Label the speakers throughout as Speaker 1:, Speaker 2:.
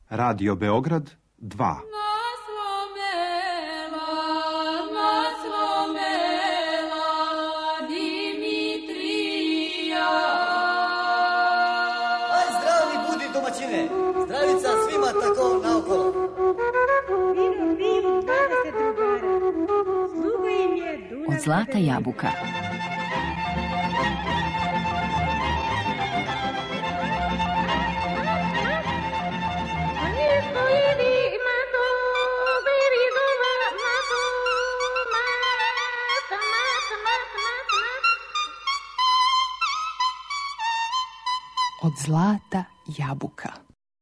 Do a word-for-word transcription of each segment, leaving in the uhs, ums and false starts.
Speaker 1: Radio Beograd dva.
Speaker 2: Zdravica svima tako naokolo.
Speaker 3: Vino, vino, dvadeset drugara. Sluga im je Dunav.
Speaker 4: Od Zlata jabuka. Od Zlata jabuka.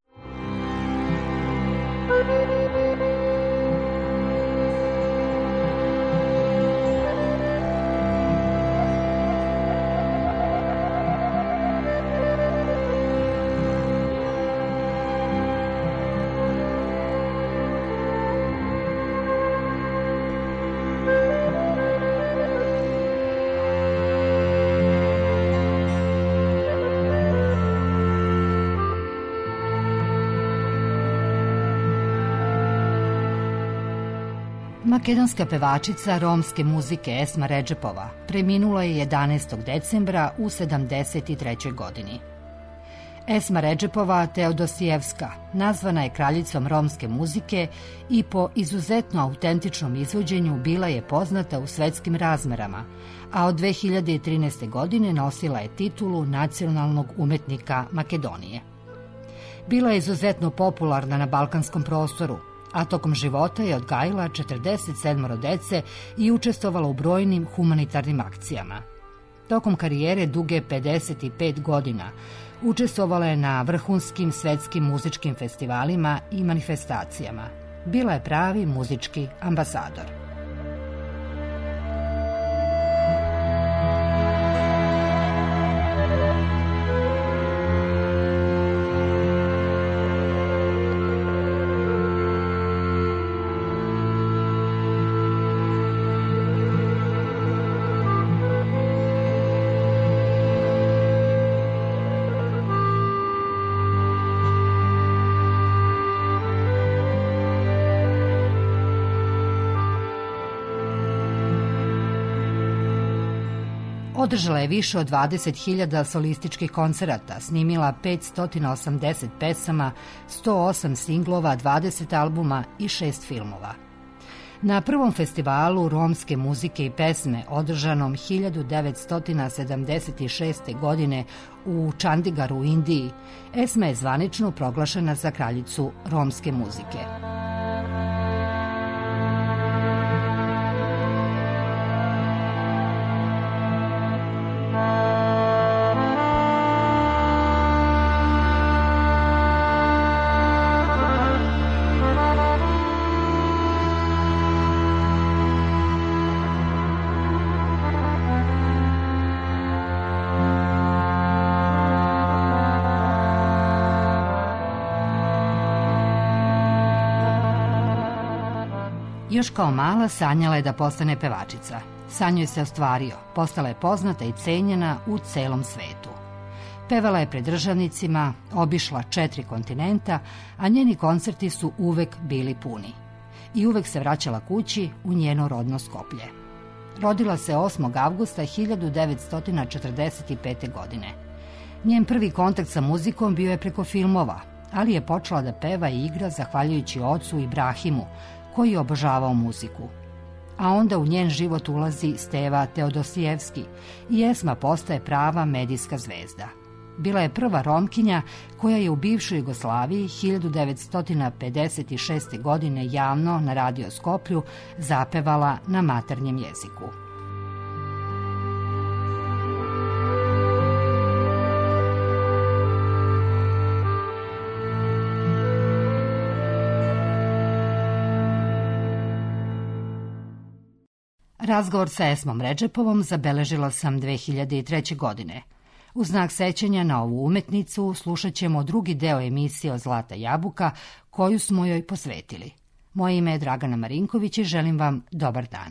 Speaker 4: Makedonska pevačica romske muzike Esma Redžepova preminula je jedanaestog decembra u sedamdeset trećoj godini. Esma Redžepova Teodosijevska nazvana je kraljicom romske muzike i po izuzetno autentičnom izvođenju bila je poznata u svetskim razmerama, a od dve hiljade trinaeste. godine nosila je titulu nacionalnog umetnika Makedonije. Bila je izuzetno popularna na balkanskom prostoru, a tokom života je odgajila četrdeset sedam dece i učestvovala u brojnim humanitarnim akcijama. Tokom karijere duge pedeset pet godina učestvovala je na vrhunskim svetskim muzičkim festivalima i manifestacijama. Bila je pravi muzički ambasador. Održala je više od dvadeset hiljada solističkih koncerata, snimila petsto osamdeset pesama, sto osam singlova, dvadeset albuma i šest filmova. Na prvom festivalu romske muzike i pesme, održanom hiljadu devetsto sedamdeset šeste. godine u Čandigaru u Indiji, Esma je zvanično proglašena za kraljicu romske muzike. Još kao mala sanjala je da postane pevačica. San joj se ostvario, postala je poznata i cenjena u celom svetu. Pevala je pred državnicima, obišla četiri kontinenta, a njeni koncerti su uvek bili puni. I uvek se vraćala kući u njeno rodno Skoplje. Rodila se osmog avgusta hiljadu devetsto četrdeset pete. godine. Njen prvi kontakt sa muzikom bio je preko filmova, ali je počela da peva i igra zahvaljujući ocu Ibrahimu, koji je obožavao muziku. A onda u njen život ulazi Steva Teodosijevski i Esma postaje prava medijska zvezda. Bila je prva Romkinja koja je u bivšoj Jugoslaviji hiljadu devetsto pedeset šeste. godine javno na Radio Skoplju zapevala na maternjem jeziku. Razgovor sa Esmom Redžepovom zabeležila sam dve hiljade treće. godine. U znak sećanja na ovu umetnicu slušat ćemo drugi deo emisije od Zlata jabuka koju smo joj posvetili. Moje ime je Dragana Marinković i želim vam dobar dan.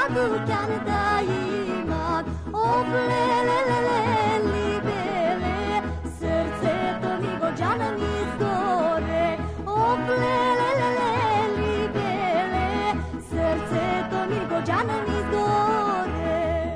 Speaker 5: dukjan da imam, oblele libele, srce to mi Gođana mi zgore, oblele libele, srce to mi Gođana mi zgore.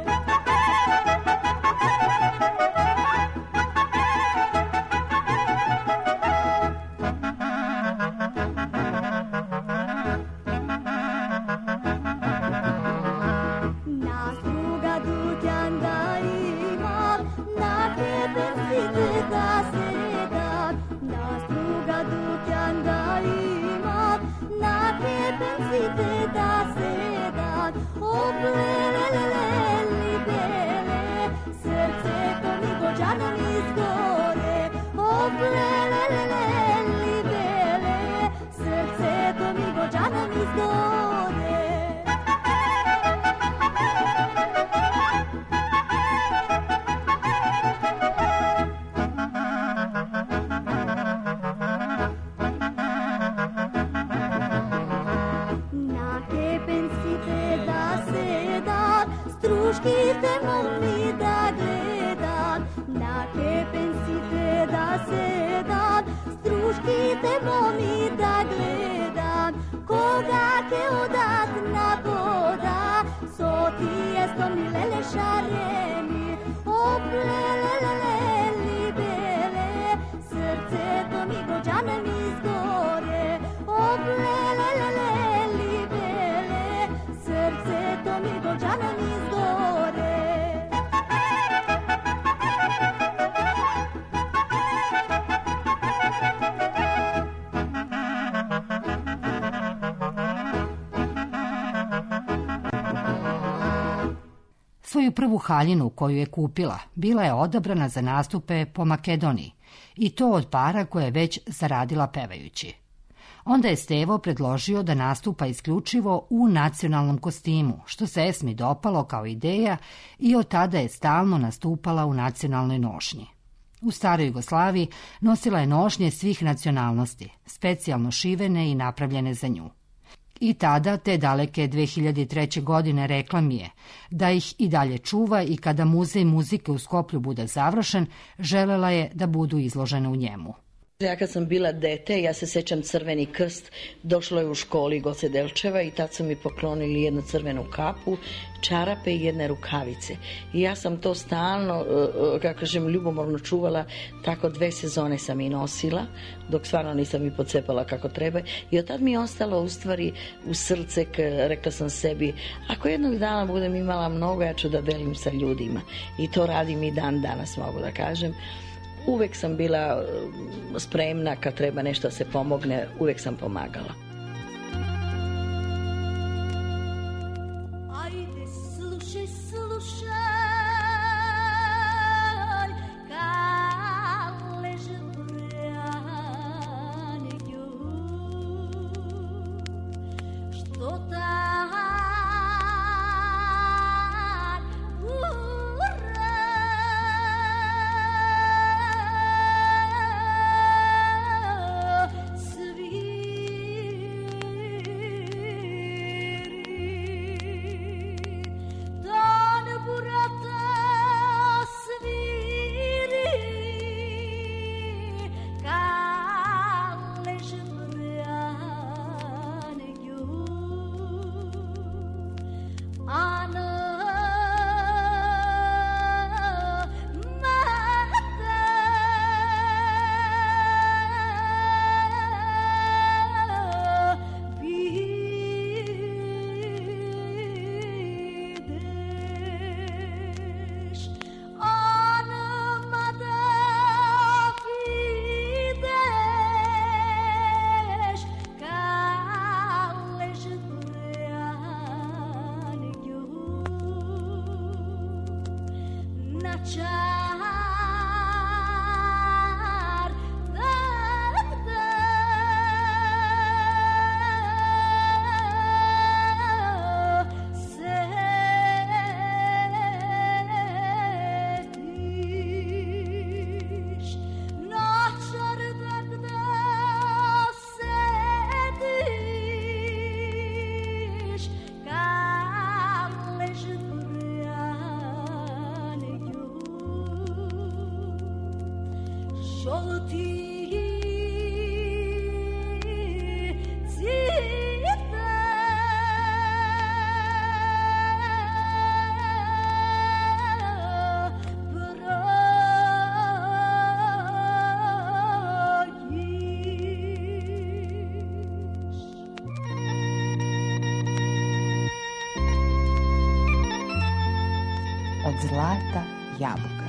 Speaker 4: Svoju prvu haljinu koju je kupila bila je odabrana za nastupe po Makedoniji i to od para koje je već zaradila pevajući. Onda je Stevo predložio da nastupa isključivo u nacionalnom kostimu, što se Esmi dopalo kao ideja i od tada je stalno nastupala u nacionalnoj nošnji. U staroj Jugoslaviji nosila je nošnje svih nacionalnosti, specijalno šivene i napravljene za nju. I tada, te daleke dve hiljade treće. godine, rekla mi je da ih i dalje čuva i kada muzej muzike u Skoplju bude završen, želela je da budu izložene u njemu.
Speaker 6: Ja kad sam bila dete, ja se sećam Crveni krst, došlo je u školi Goce Delčeva i tad su mi poklonili jednu crvenu kapu, čarape i jedne rukavice. I ja sam to stalno, kako kažem, ljubomorno čuvala, tako dve sezone sam i nosila, dok stvarno nisam i pocepala kako treba. I od tad mi je ostalo u stvari u srce, rekla sam sebi, ako jednog dana budem imala mnogo, ja ću da delim sa ljudima. I to radim i dan danas, mogu da kažem. Uvek sam bila spremna kad treba nešto se pomogne, uvek sam pomagala.
Speaker 5: Ajde, slušaj, slušaj, kaleže brane ju, što ta
Speaker 7: Od zlata jabuka.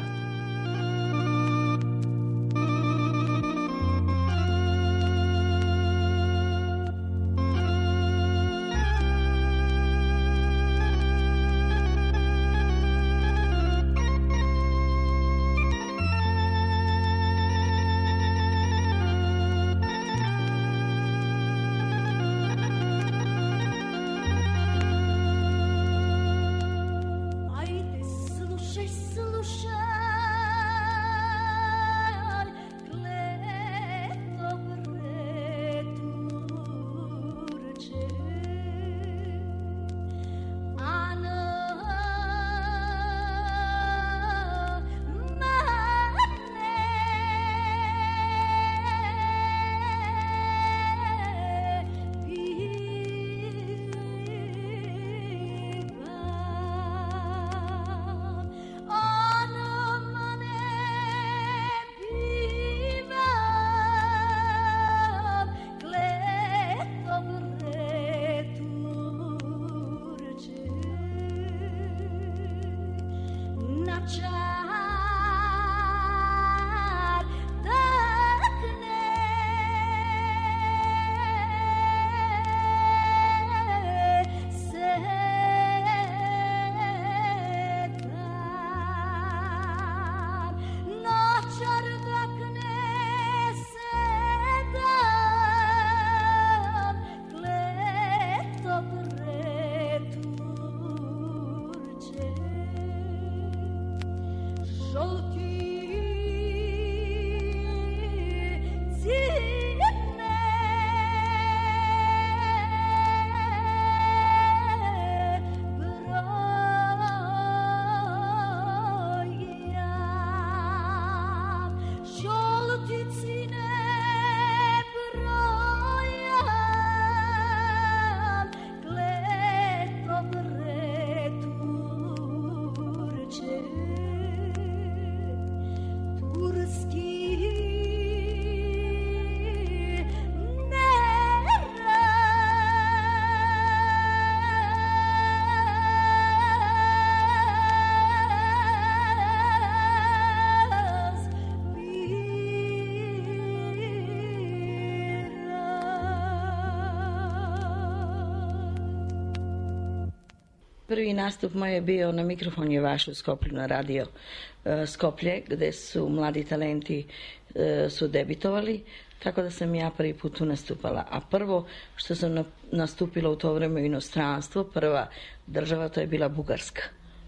Speaker 6: Prvi nastup moj je bio na mikrofon je vaš u Skoplju na radio e, Skoplje, gde su mladi talenti e, su debitovali, tako da sam ja prvi put tu nastupala. A prvo što sam na, nastupila u to vreme u inostranstvo, prva država, to je bila Bugarska.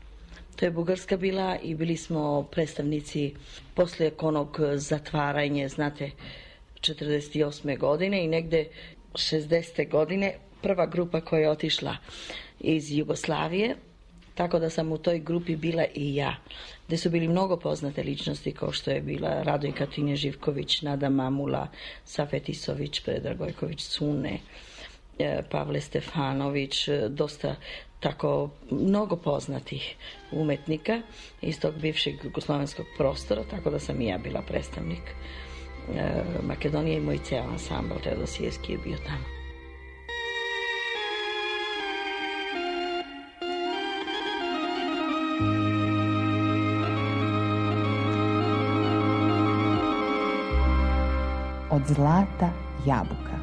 Speaker 6: To je Bugarska bila i bili smo predstavnici posle onog zatvaranja, znate, četrdeset osme godine i negde šezdesete godine prva grupa koja je otišla iz Jugoslavije, tako da sam u toj grupi bila i ja, gde su bili mnogo poznate ličnosti kao što je bila Radojka Tinja Živković, Nada Mamula, Safet Isović, Predrag Gojković Cune, Pavle Stefanović, dosta tako mnogo poznatih umetnika iz tog bivšeg jugoslovenskog prostora, tako da sam i ja bila predstavnik Makedonije i moj ceo ansambl Teodosijevski je bio tamo.
Speaker 7: Od zlata jabuka.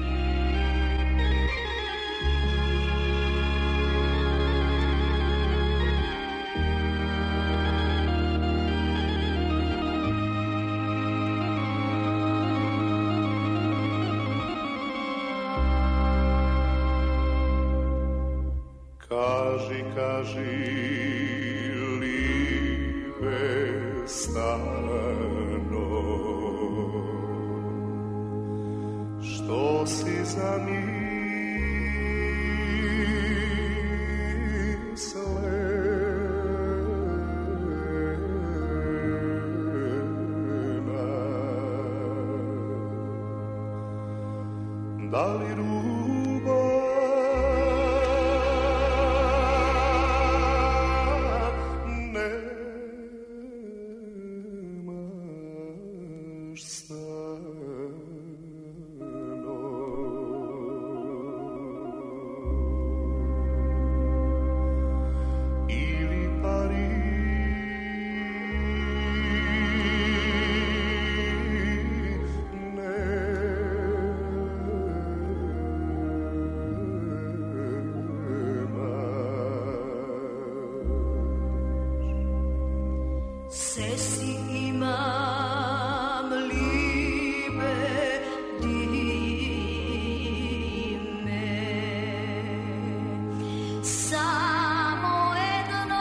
Speaker 8: Kaži, kaži, live stano, što si zamislena, ali ljubav nemaš stano. Ili Pariz
Speaker 5: Sesi imam liebe dime, samo jedno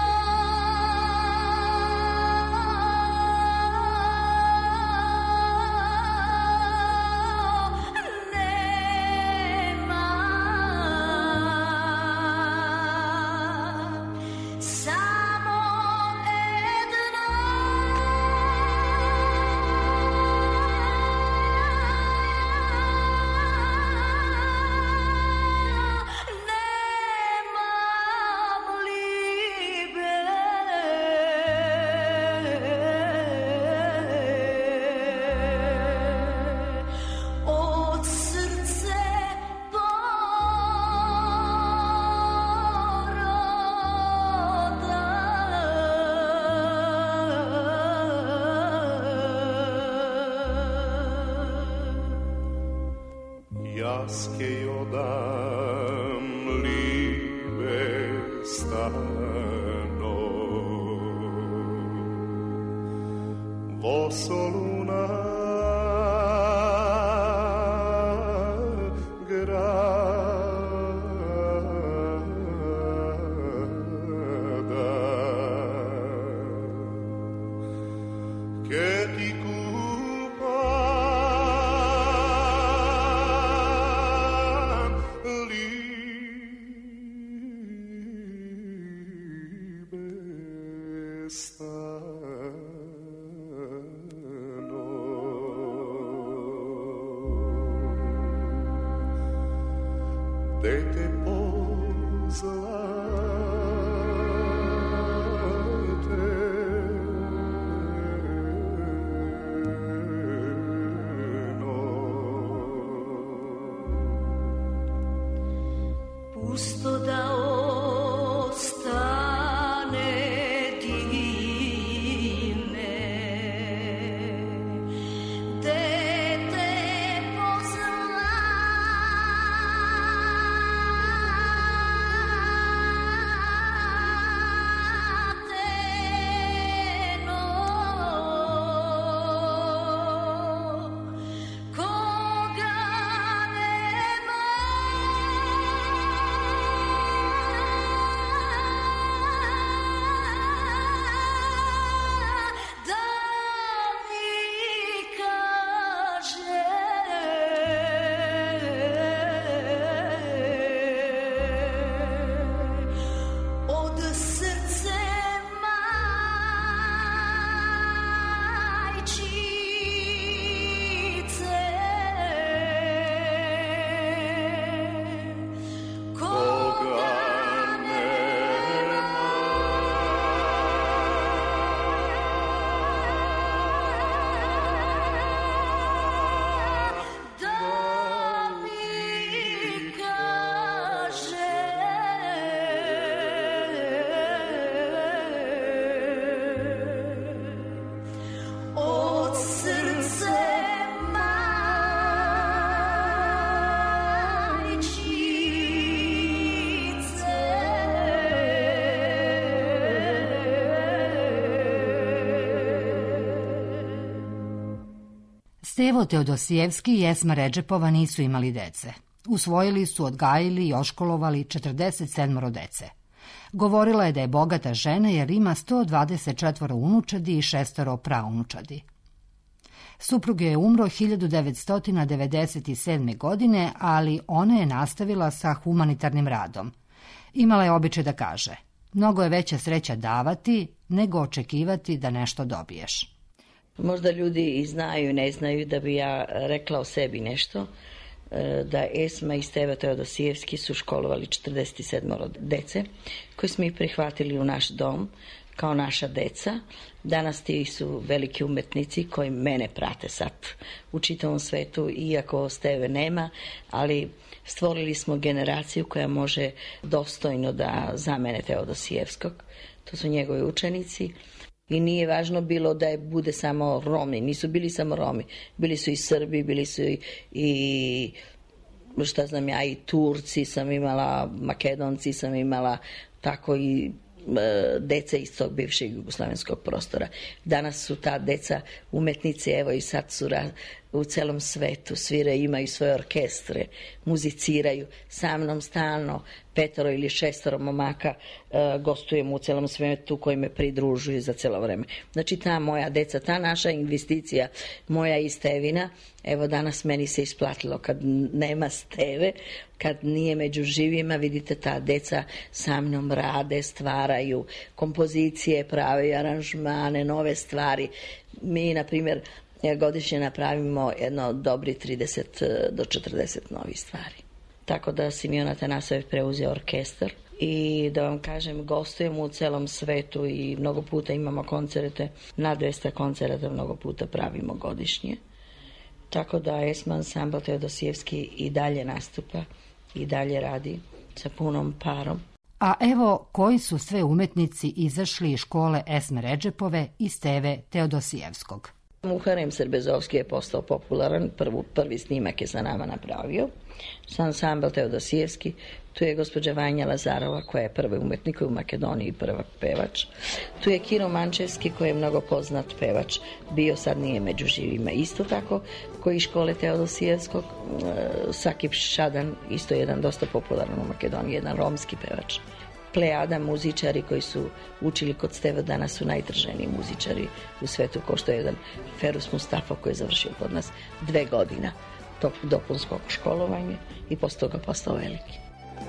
Speaker 5: nema, samo
Speaker 8: jaske jodam liebe stano vo soluna grada che ti dete pozlate no.
Speaker 5: Pusto da ostane dime, dete pozlate no. Koga nema da mi kaže od srce majčice koga da mi kaže od srce majčice.
Speaker 4: Stevo Teodosijevski i Esma Redžepova nisu imali dece. Usvojili su, odgajili i oškolovali četrdeset sedam dece. Govorila je da je bogata žena jer ima sto dvadeset četiri unučadi i šestoro praunučadi. Suprug je umro hiljadu devetsto devedeset sedme. godine, ali ona je nastavila sa humanitarnim radom. Imala je običaj da kaže: mnogo je veća sreća davati nego očekivati da nešto dobiješ.
Speaker 6: Možda ljudi i znaju i ne znaju da bi ja rekla o sebi nešto. da Esma i Steva Teodosijevski su školovali četrdeset sedam dece koji smo ih prihvatili u naš dom kao naša deca. Danas ti su veliki umetnici koji mene prate sad u čitavom svetu, iako Steve nema, ali stvorili smo generaciju koja može dostojno da zamene Teodosijevskog. To su njegovi učenici. I nije važno bilo da je bude samo Romi, nisu bili samo Romi, bili su i Srbi, bili su i, i šta znam ja, i Turci sam imala, Makedonci sam imala, tako i e, deca iz tog bivšeg jugoslavenskog prostora. Danas su ta deca umetnici, evo i sad su ra, u celom svetu, svire, imaju svoje orkestre, muziciraju, sa mnom stalno petoro ili šestoro momaka e, gostujemo u celom svetu koji me pridružuju za celo vreme. Znači ta moja deca, ta naša investicija, moja i Stevina, evo danas meni se isplatilo kad nema Steve, kad nije među živima, vidite ta deca sa mnom rade, stvaraju kompozicije, prave aranžmane, nove stvari. Mi, na primjer, godišnje napravimo jedno dobri trideset do četrdeset novih stvari. Tako da Simeon Atanasojev preuzeo orkestar i da vam kažem, gostujemo u celom svetu i mnogo puta imamo koncerte, na dvesta koncerata mnogo puta pravimo godišnje. Tako da Esma ansambl Teodosijevski i dalje nastupa i dalje radi sa punom parom.
Speaker 4: A evo koji su sve umetnici izašli iz škole Esme Redžepove i Steve Teodosijevskog.
Speaker 6: Muharem Srbezovski je postao popularan, prvu, prvi snimak je sa nama napravio, sa ansambl Teodosijevski, tu je gospođa Vanja Lazarova koja je prvi umetnik u Makedoniji, prva pevač, tu je Kiro Mančevski koji je mnogo poznat pevač, bio, sad nije među živima, isto tako koji iz škole Teodosijevskog, Sakip Šadan, isto jedan dosta popularan u Makedoniji, jedan romski pevač. Plejada muzičari koji su učili kod Steva, danas su najtrženiji muzičari u svetu, kao što je jedan Ferus Mustafa koji je završio kod nas dve godina tog dopunskog školovanja i posle toga postao veliki.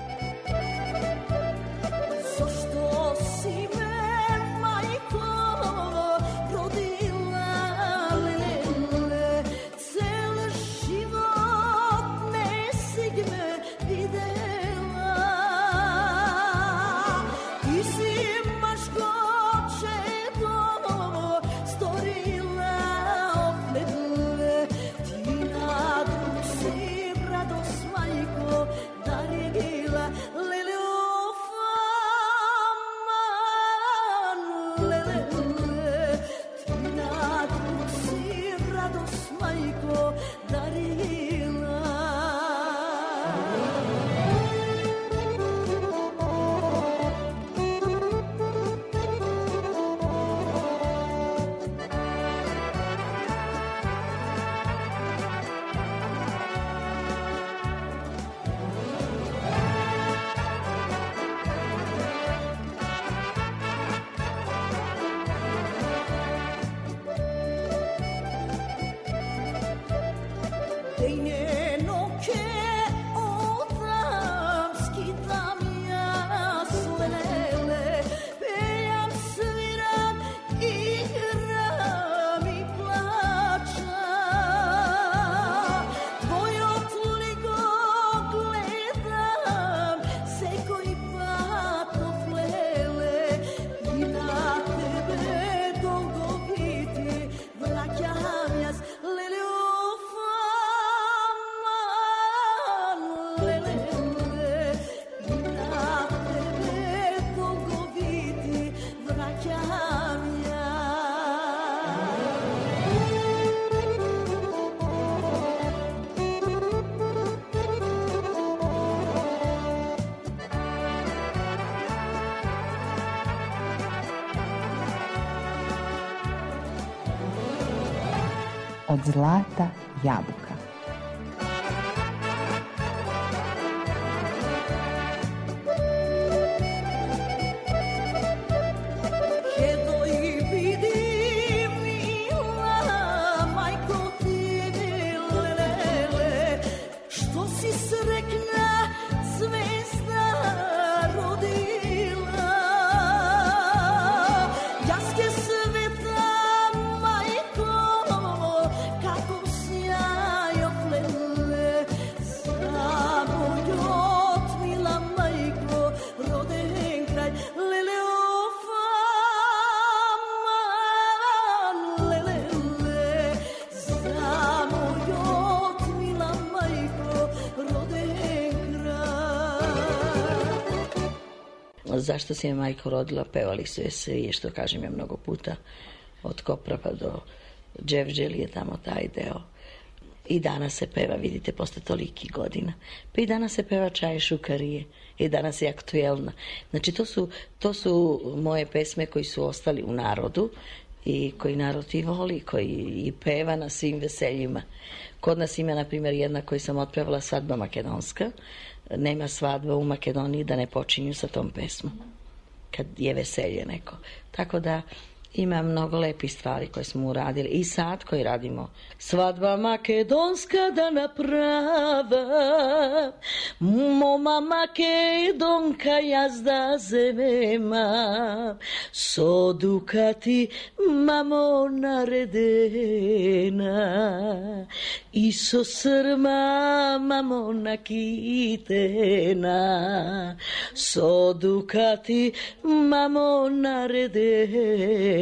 Speaker 7: Od zlata jabuka.
Speaker 5: Sveta majko, kako sjaj
Speaker 6: zašto se je majka rodila, pevali su je svi, što kažem ja mnogo puta, od Kopra pa do Dževđeli je tamo taj deo. I danas se peva, vidite, posle toliki godina. Pa i danas se peva Čaje šukarije. I danas je aktuelna. Znači, to su, to su moje pesme koji su ostali u narodu i koji narod i voli, koji i peva na svim veseljima. Kod nas ima, na primjer, jedna koju sam otpevala, Svadba makedonska. Nema svadba u Makedoniji da ne počinju sa tom pesmom. Kad je veselje neko. Tako da ima mnogo lepih stvari koje smo uradili. I sad koji radimo. Svadba makedonska da naprava, moma makedonka jazda zemema, sodukati mamo naredena, iso srma mamo nakitena, sodukati mamo naredena,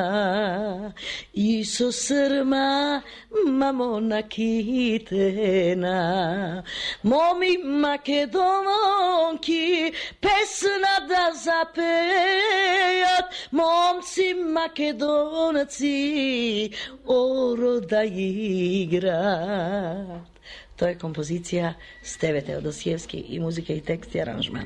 Speaker 6: iso srma mamo nakitena. Momi makedonki pesna da zapejat, momci makedonaci oro da igrat. To je kompozicija Steve Teodosijevski i muzika i tekst i aranžman.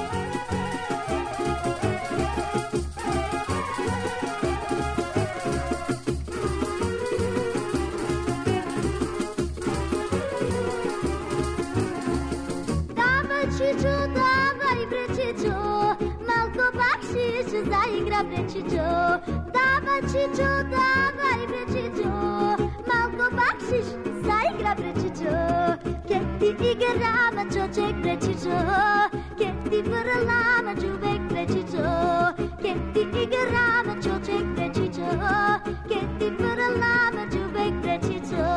Speaker 9: Zaigra brečićo, davaj čićo, davaj brečićo, malko bakšiš, zaigra brečićo, ke ti igrama čoček brečićo, ke ti vrlama čuvek brečićo, ke ti igrama čoček brečićo, ke ti vrlama čuvek brečićo.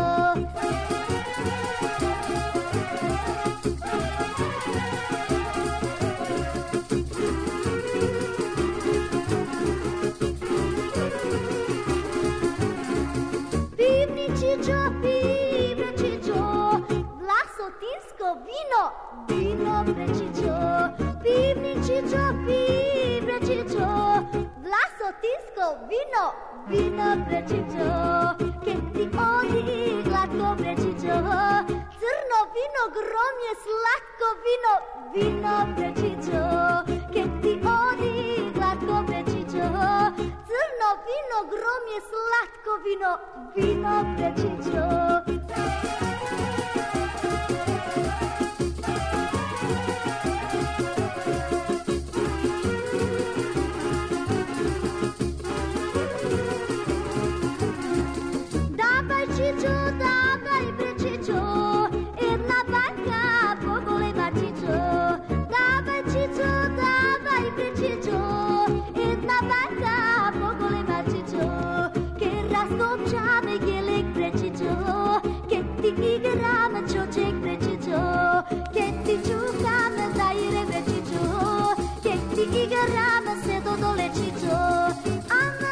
Speaker 9: Vino, vino brečićo, pivničićo, pivrečićo, vlasotinsko vino, vino brečićo, ke ti odi glatko brečićo, crno vino, grom je slatko vino, vino brečićo, ke ti odi glatko brečićo, crno vino, grom je slatko vino, vino brečićo. Davaj brečićo, jedna banka pogole mačićo, davaj čićo, davaj brečićo, jedna banka pogole mačićo, ke raskopčame gelek brečićo, ke ti igrama čoček brečićo, ke ti čukame zaire brečićo, ke ti igrama se do dolečićo, ama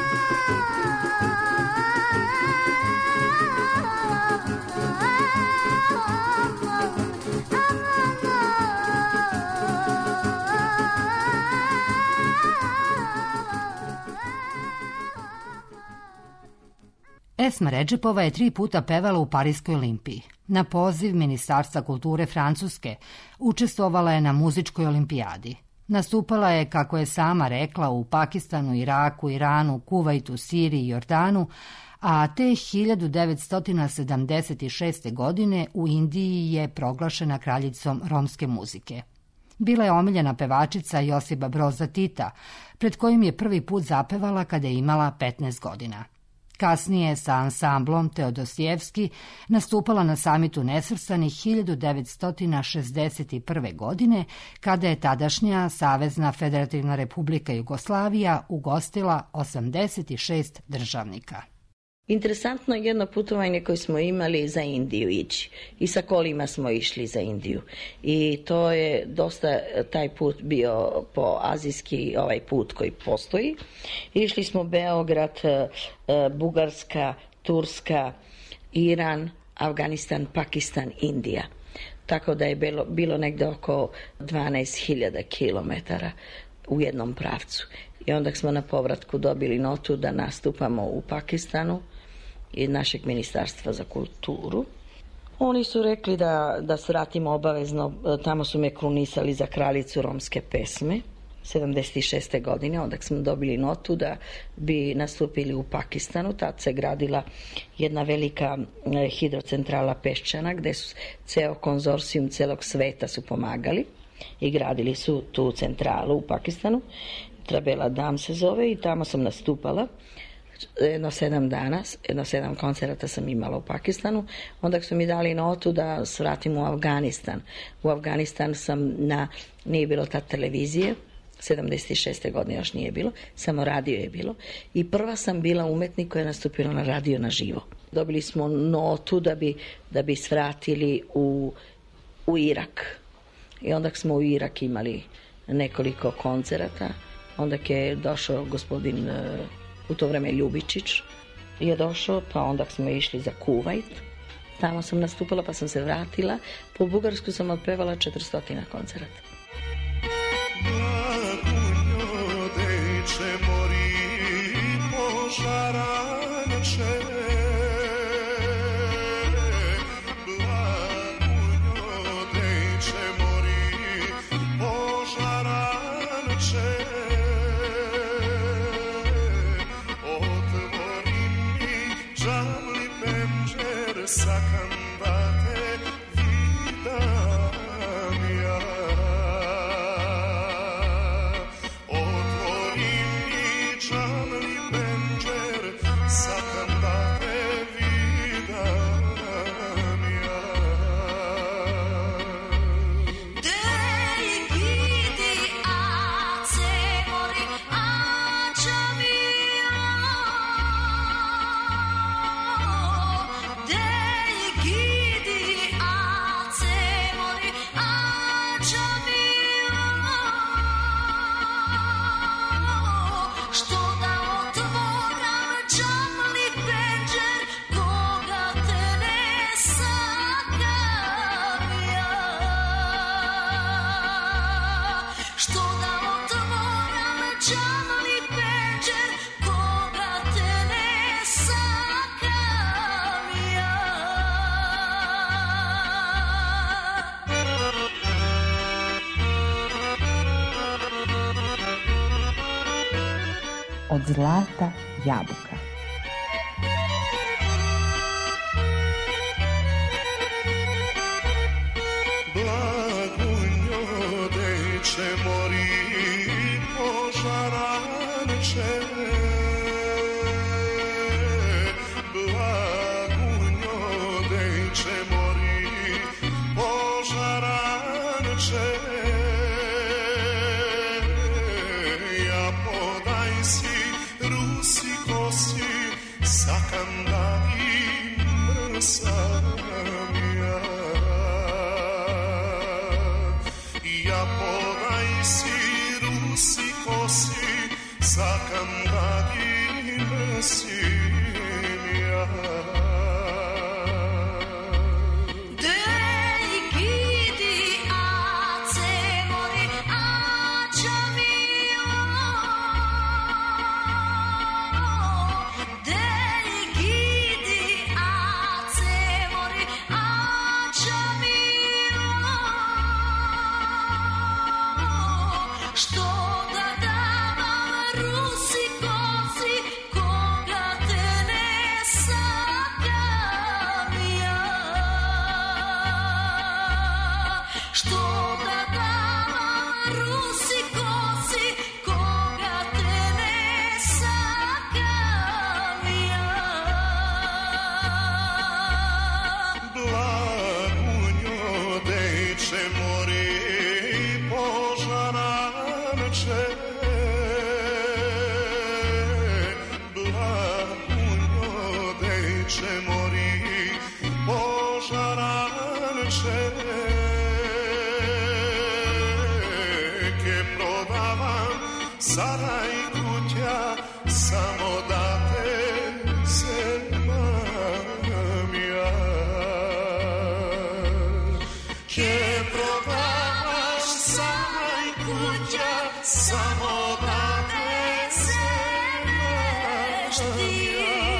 Speaker 4: Esma Redžepova je tri puta pevala u Pariskoj olimpiji. Na poziv Ministarstva kulture Francuske učestvovala je na muzičkoj olimpijadi. Nastupala je, kako je sama rekla, u Pakistanu, Iraku, Iranu, Kuvajtu, Siriji i Jordanu, a te hiljadu devetsto sedamdeset šeste. godine u Indiji je proglašena kraljicom romske muzike. Bila je omiljena pevačica Josipa Broza Tita, pred kojim je prvi put zapevala kada je imala petnaest godina. Kasnije sa ansamblom Teodosijevski nastupala na samitu nesvrstanih hiljadu devetsto šezdeset prve. godine, kada je tadašnja Savezna Federativna Republika Jugoslavija ugostila osamdeset šest državnika.
Speaker 6: Interesantno je jedno putovanje koje smo imali za Indiju ići. I sa kolima smo išli za Indiju. I to je dosta taj put bio po azijski ovaj put koji postoji. Išli smo Beograd, Bugarska, Turska, Iran, Afganistan, Pakistan, Indija. tako da je bilo, bilo negde oko dvanaest hiljada kilometara u jednom pravcu. I onda smo na povratku dobili notu da nastupamo u Pakistanu iz našeg ministarstva za kulturu. Oni su rekli da, da svratimo obavezno, tamo su me krunisali za kraljicu romske pesme, sedamdeset šeste godine, onda smo dobili notu da bi nastupili u Pakistanu. Tad se gradila jedna velika hidrocentrala Peščana, gde su ceo konzorcijum celog sveta su pomagali i gradili su tu centralu u Pakistanu. Trabela Dam se zove i tamo sam nastupala. Jedno sedam dana, jedno sedam koncerata sam imala u Pakistanu. Onda su mi dali notu da svratim u Afganistan. U Afganistan sam na, nije bilo tad televizije, sedamdeset šeste godine još nije bilo, samo radio je bilo. I prva sam bila umetnik koja je nastupila na radio na živo. Dobili smo notu da bi, da bi svratili u, u Irak. I onda smo u Irak imali nekoliko koncerata. Onda je došao gospodin, u to vreme Ljubičić je došao, pa onda smo išli za Kuvajt. Tamo sam nastupala, pa sam se vratila. Po Bugarsku sam otpevala četiristo koncerata.
Speaker 7: Od zlata jabuka.
Speaker 5: Che samo da te smešti.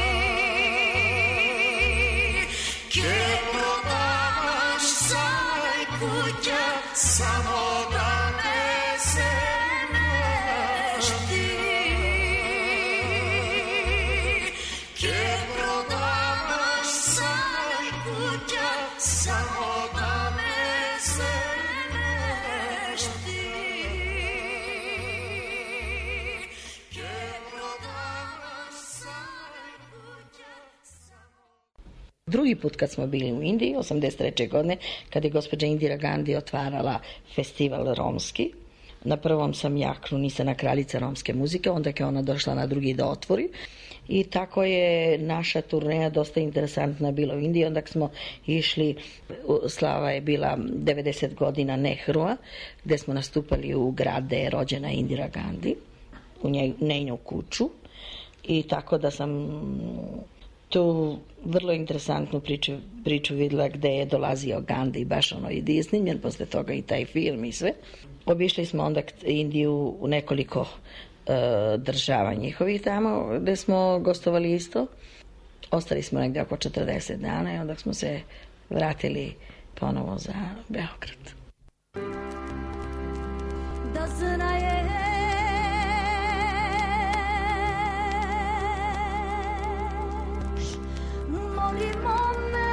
Speaker 5: Ke prodavaš saj kuća, samo da me smešti. Ke prodavaš saj kuća, samo da me smešti. Ke prodavaš saj kuća, samo...
Speaker 6: Drugi put kad smo bili u Indiji, osamdeset treće godine, kad je gospođa Indira Gandhi otvarala festival romski, na prvom sam ja krunisana kraljica romske muzike, onda je ona došla na drugi da otvori. I tako je naša turneja dosta interesantna bila u Indiji. Onda smo išli, slava je bila devedeset godina Nehrua, gde smo nastupali u grad gde je rođena Indira Gandhi, u njenu kuću. I tako da sam tu vrlo interesantnu priču, priču videla gde je dolazio Gandhi, baš ono i Disney, posle toga i taj film i sve. Obišli smo onda Indiju u nekoliko država njihovih tamo gde smo gostovali isto. Ostali smo negde oko četrdeset dana i onda smo se vratili ponovo za Beograd.
Speaker 9: Da znaješ, molimo me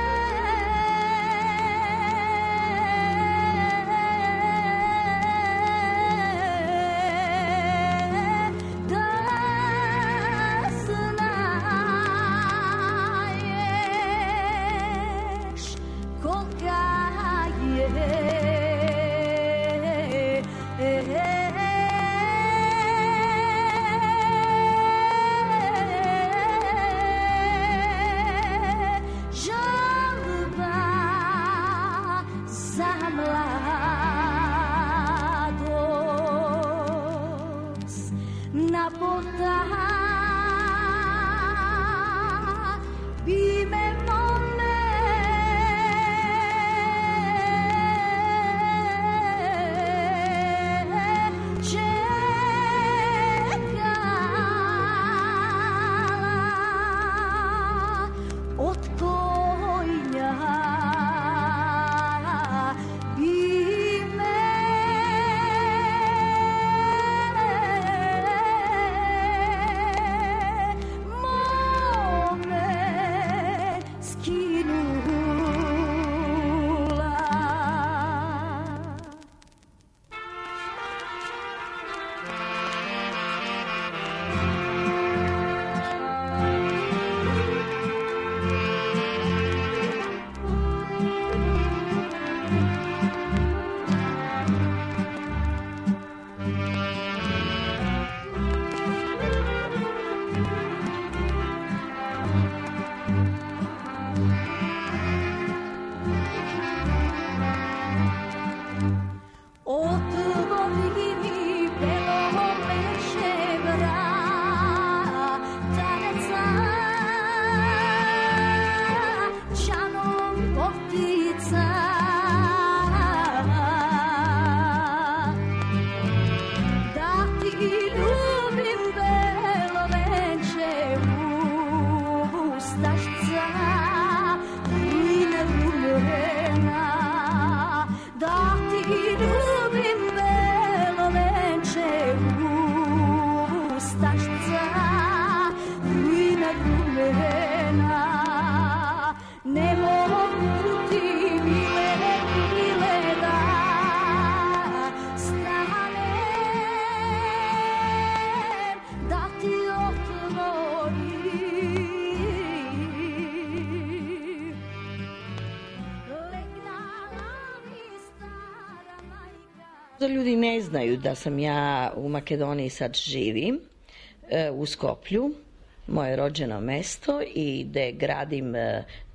Speaker 6: Ljudi ne znaju da sam ja u Makedoniji sad živim, u Skoplju, moje rođeno mesto, i gde gradim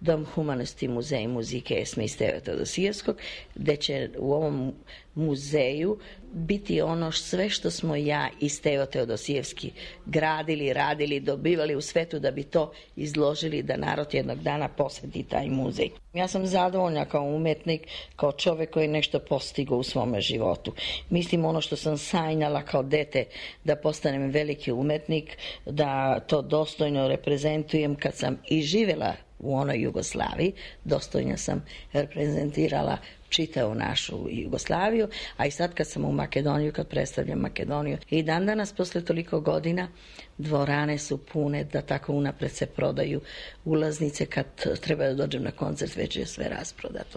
Speaker 6: Dom humanosti, muzej muzike Esme i Steve Teodosijevskog, gde će u ovom muzeju biti ono sve što smo ja i Stevo Teodosijevski gradili, radili, dobivali u svetu da bi to izložili, da narod jednog dana posjeti taj muzej. Ja sam zadovoljna kao umetnik, kao čovjek koji je nešto postigao u svome životu. Mislim ono što sam sanjala kao dete da postanem veliki umetnik, da to dostojno reprezentujem kad sam i živjela u onoj Jugoslaviji, dostojno sam reprezentirala čitavu našu Jugoslaviju, a i sad kad sam u Makedoniju, kad predstavljam Makedoniju, i dan danas posle toliko godina dvorane su pune, da tako unapred se prodaju ulaznice, kad treba da dođem na koncert već je sve rasprodato.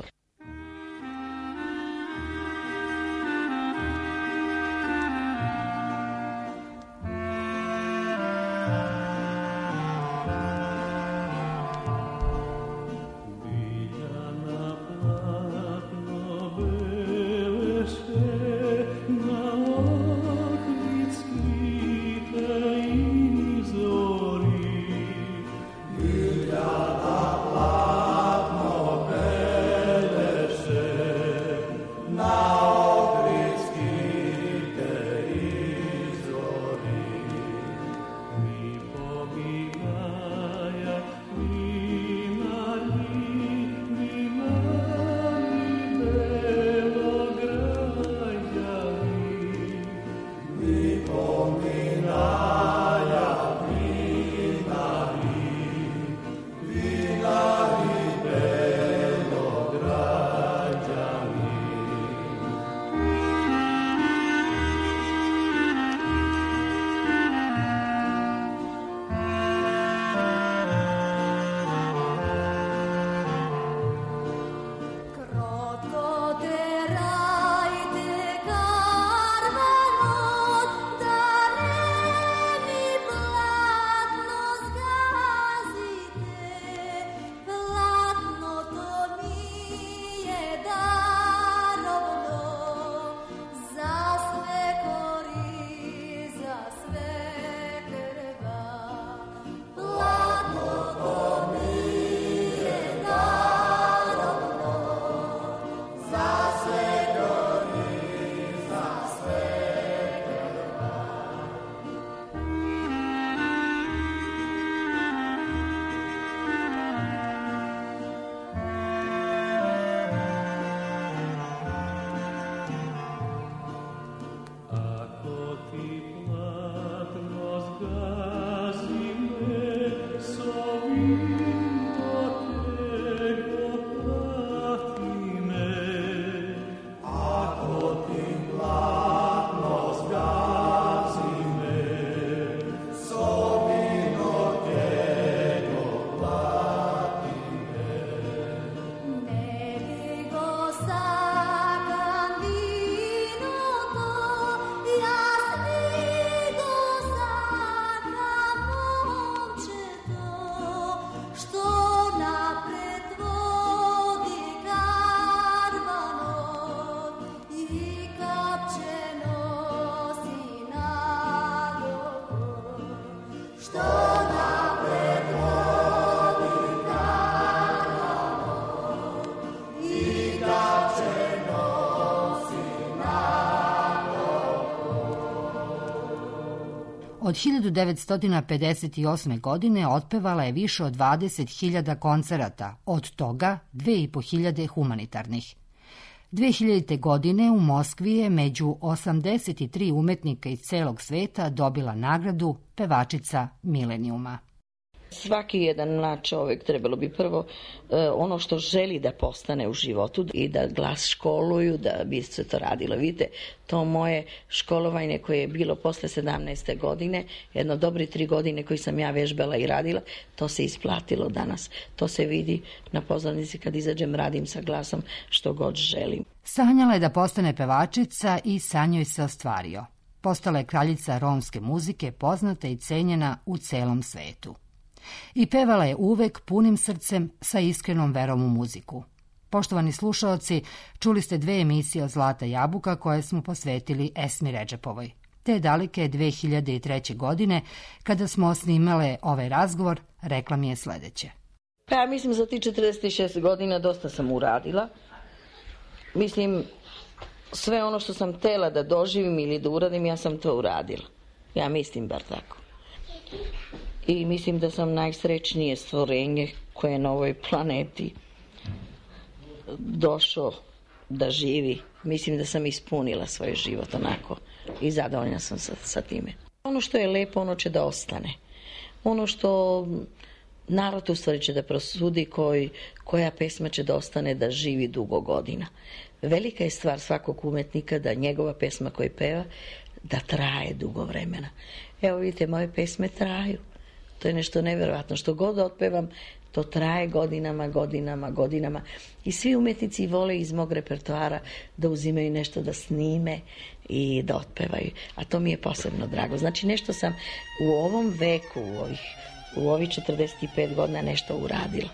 Speaker 4: Od hiljadu devetsto pedeset osme. godine otpevala je više od dvadeset hiljada koncerata, od toga dve i po hiljade humanitarnih. dve hiljadite. godine u Moskvi je među osamdeset tri umetnika iz celog sveta dobila nagradu pevačica milenijuma.
Speaker 6: Svaki jedan mlad čovjek trebalo bi prvo e, ono što želi da postane u životu i da glas školuju, da bi se to radilo. Vidite, to moje školovanje koje je bilo posle sedamnaeste godine, jedno dobri tri godine koji sam ja vežbala i radila, to se isplatilo danas. To se vidi na pozornici kad izađem, radim sa glasom što god želim.
Speaker 4: Sanjala je da postane pevačica i san joj se ostvario. Postala je kraljica romske muzike, poznata i cenjena u celom svetu. I pevala je uvek punim srcem sa iskrenom verom u muziku. Poštovani slušaoci, čuli ste dve emisije od Zlata jabuka koje smo posvetili Esmi Redžepovoj. Te daleke dve hiljade treće. godine, kada smo snimale ovaj razgovor, rekla mi je sledeće.
Speaker 6: Pa ja mislim za ti četrdeset šest godina dosta sam uradila. Mislim, sve ono što sam htjela da doživim ili da uradim, ja sam to uradila. Ja mislim bar tako. I mislim da sam najsrećnije stvorenje koje je na ovoj planeti došao da živi. Mislim da sam ispunila svoj život onako i zadovoljna sam sa, sa time. Ono što je lepo, ono će da ostane. Ono što narod u stvari će da prosudi koji, koja pesma će da ostane da živi dugo godina. Velika je stvar svakog umetnika da njegova pesma koju peva da traje dugo vremena. Evo vidite, moje pesme traju. To je nešto nevjerojatno. Što god otpevam, to traje godinama, godinama, godinama. I svi umetnici vole iz mog repertoara da uzimaju nešto da snime i da otpevaju. A to mi je posebno drago. Znači nešto sam u ovom veku, u ovih, u ovih četrdeset pet godina nešto uradila.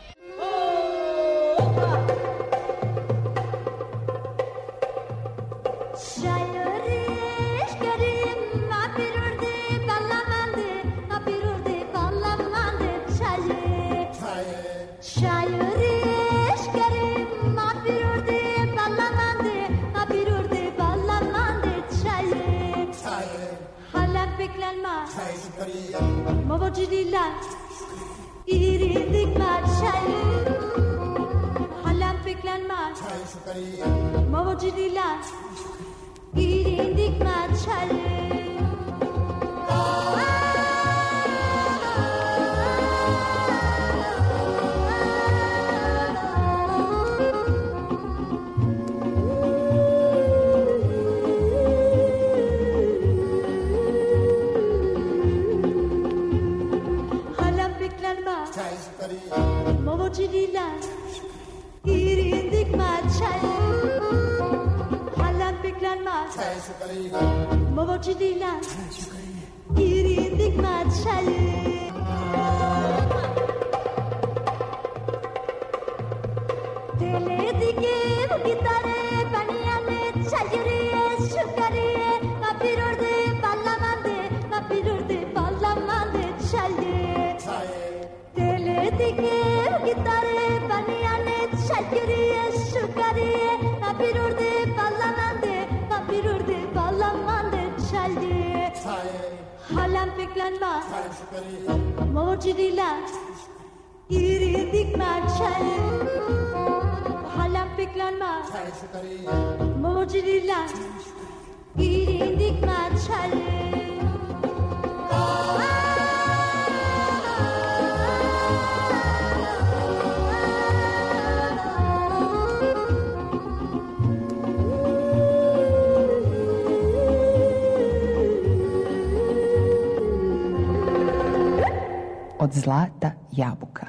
Speaker 9: Mavajidila iridik mar şay halam fiklan mar Mavajidila iridik mar şay Mavajidila iridik mar şay halam fiklan mar Mavajidila iridik mar şay Dile dike gitare baniyane chayriye shukariye mapirurde ballamande mapirurde ballamande chaye Dile dike gitare baniyane chayriye shukariye mapirurde ballamande mapirurde ballamande chaye Halam fiklanma mojidila iridik mar chaye Halam fiklanma mojidila iridik mar chaye
Speaker 7: Od zlata jabuka.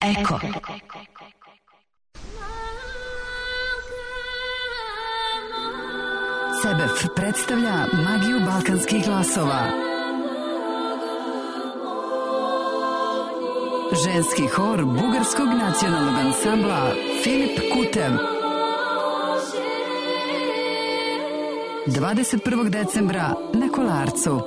Speaker 10: Eko. Sebef predstavlja magiju balkanskih glasova. Ženski hor bugarskog nacionalnog ansambla Filip Kutev. dvadeset prvog decembra na Kolarcu.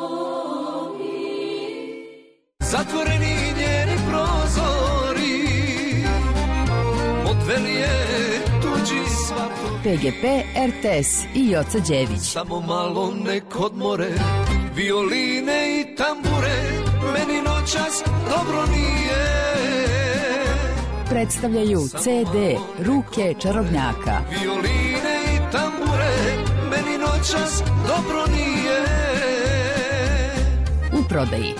Speaker 11: Zatvoreni njeni prozori, odveli je tuđi svato.
Speaker 10: P G P, R T S i Joca Đević.
Speaker 11: Samo malo nek odmore, violine i tambure, meni noćas dobro nije.
Speaker 10: Predstavljaju C D Ruke čarobnjaka.
Speaker 11: Violine i tambure, meni noćas dobro nije.
Speaker 10: U prodaji.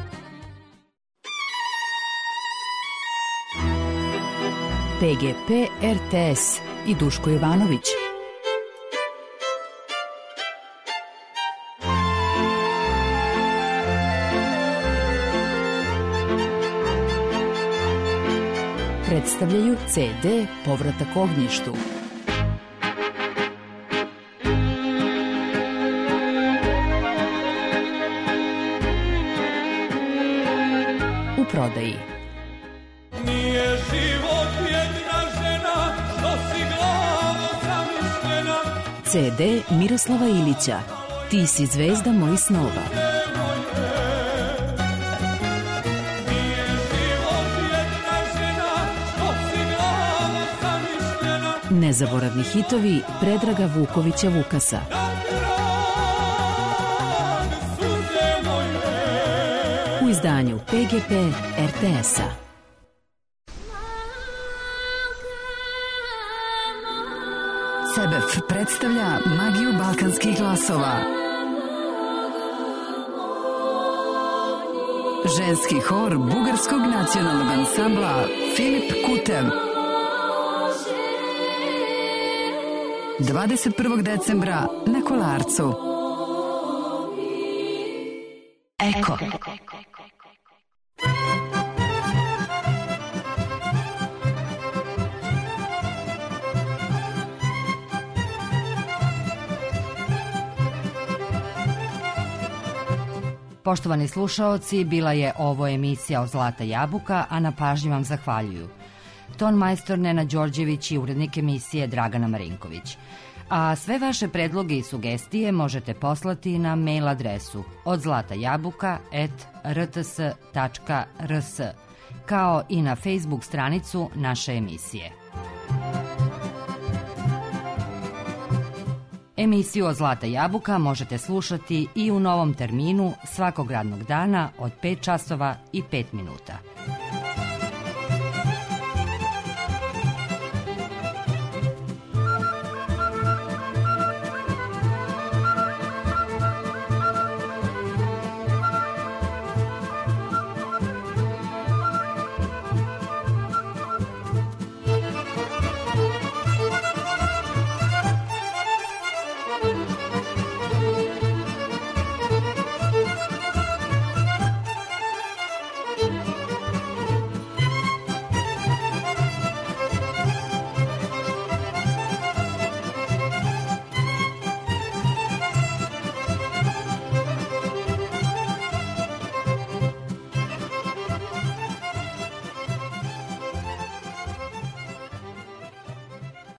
Speaker 10: P G P, R T S i Duško Jovanović. Predstavljaju C D Povratak ognjištu. U prodaji.
Speaker 11: Nije život jedna žena, što si glavo zamišljena.
Speaker 10: C D Miroslava Ilića. Ti si zvezda mojih snova.
Speaker 11: Nije život jedna žena, što si glavo zamišljena.
Speaker 10: Nezaboravni hitovi Predraga Vukovića Vukasa. U izdanju P G P R T S-a. Sebef predstavlja magiju balkanskih glasova. Ženski hor bugarskog nacionalnog ansambla Filip Kutev. dvadeset prvog decembra na Kolarcu. Eko.
Speaker 4: Poštovani slušaoci, bila je ovo emisija o Zlata jabuka, a na pažnji vam zahvaljuju ton majstor Nena Đorđević i urednik emisije Dragana Marinković. A sve vaše predloge i sugestije možete poslati na mail adresu od zlata jabuka at r t s tačka r s, kao i na Facebook stranicu naše emisije. Emisiju o Zlata jabuka možete slušati i u novom terminu svakog radnog dana od pet časova i pet minuta.